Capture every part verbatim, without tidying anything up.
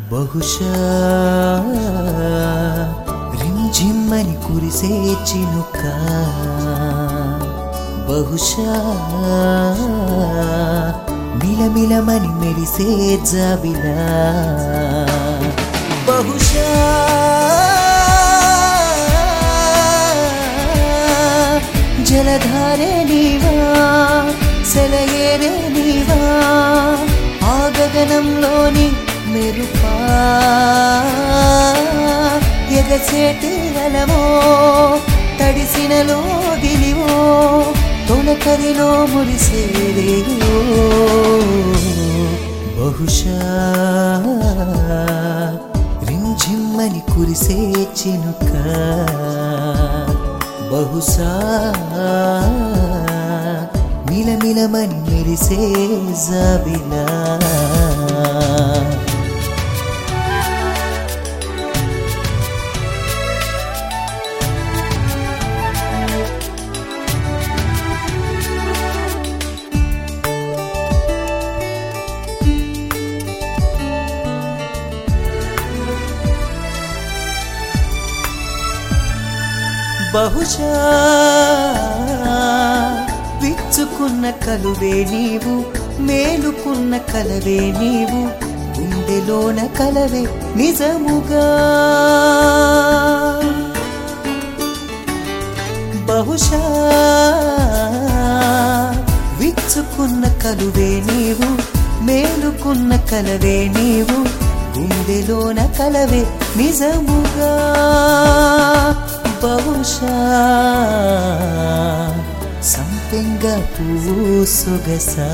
బహుశా రింజిమ్మని కురిసే చినుక బహుశా మిలమిలమని మెరిసే జాబిలా బహుశా జలధారే నీవా సెలయేరే నీవా ఆ గగనంలోని మెరుపా ఎగసేటి అలవో తడిసినలో గిలివో తొలకరిలో మురిసేరేవో బహుశా రింజిమ్మని కురిసే చినుక బహుశా మిలమిలమని మెరిసే జాబిలా బహుశా విచ్చుకున్న కలువే నీవు మేలుకున్న కలవే నీవు గుండెలోన కలవే నిజముగా బహుశా విచ్చుకున్న కలువే నీవు మేలుకున్న కలవే నీవు గుండెలోన కలవే నిజముగా బహుశా సంపెంగ పువ్వు సొగసా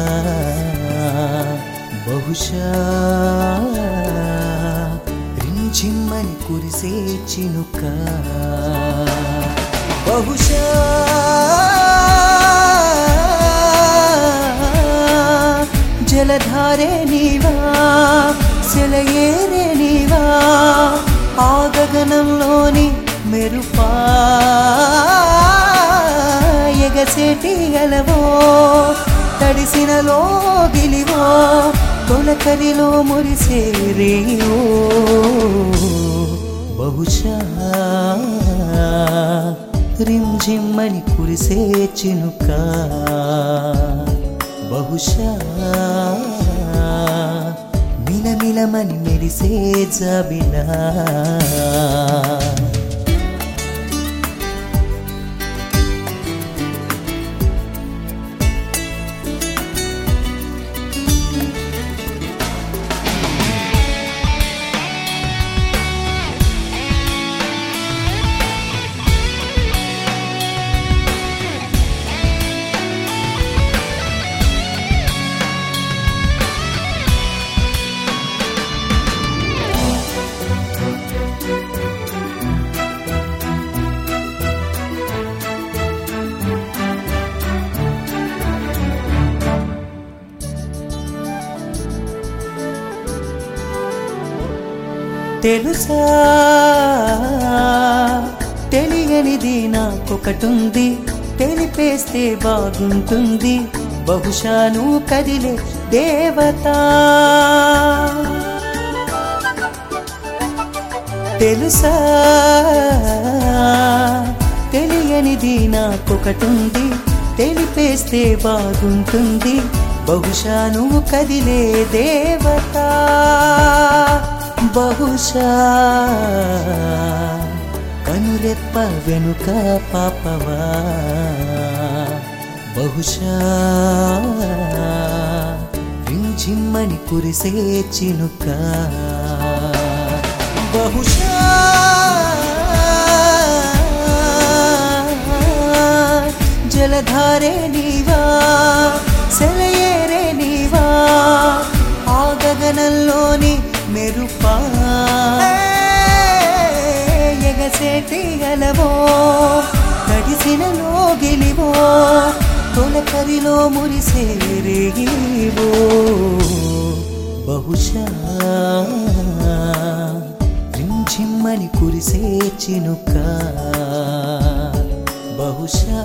బహుశా రింజిమ్మని కురిసే చినుక బహుశా జలధారే నీవా సెలయేరే నీవా ఆ గగనంలోని మెరుపా ఎగసేటి అలవో తడిసినలో గిలివో తొలకరిలో మురిసేరేవో బహుశా రింజిమ్మని కురిసే చినుక బహుశా మిలమిలమని మెరిసే జాబిలా తెలుసా తెలియనిది నాకొకటుంది తెలిపేస్తే బాగుంటుంది బహుశా నువ్వు కదిలే దేవత తెలుసా తెలియనిది నాకొకటుంది తెలిపేస్తే బాగుంటుంది బహుశా నువ్వు కదిలే దేవత బహుశా కనురెప్ప వెనుక పాపవా బహుశా రింజిమ్మని కురిసే చినుక బహుశా జలధారే నీవా సెలయేరే నీవా ఆ గగనంలోని మెరుపా ఎగసేటి అలవో తడిసినలో గిలివో తొలకరిలో మురిసేరేవో బహుశా రింజిమ్మని కురిసే చినుక బహుశా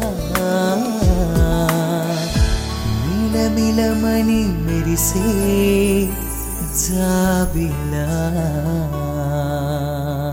మిలమిలమని మెరిసే జాబిలా